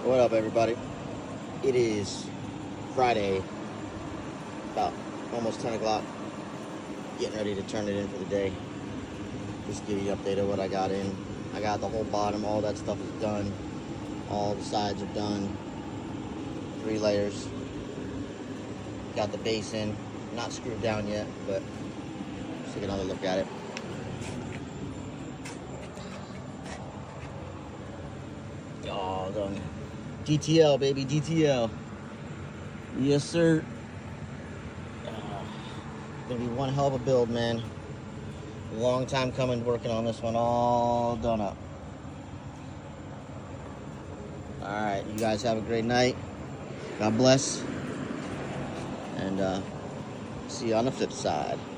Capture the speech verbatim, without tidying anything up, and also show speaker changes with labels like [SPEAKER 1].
[SPEAKER 1] What up, everybody? It is Friday, about almost ten o'clock. Getting ready to turn it in for the day. Just give you an update of what I got in. I got the whole bottom, all that stuff is done. All the sides are done. Three layers. Got the base in. Not screwed down yet, but let's take another look at it. Oh, done. D T L, baby, D T L. Yes, sir. Uh, gonna be one hell of a build, man. Long time coming, working on this one, all done up. All right, you guys have a great night. God bless. And uh, see you on the flip side.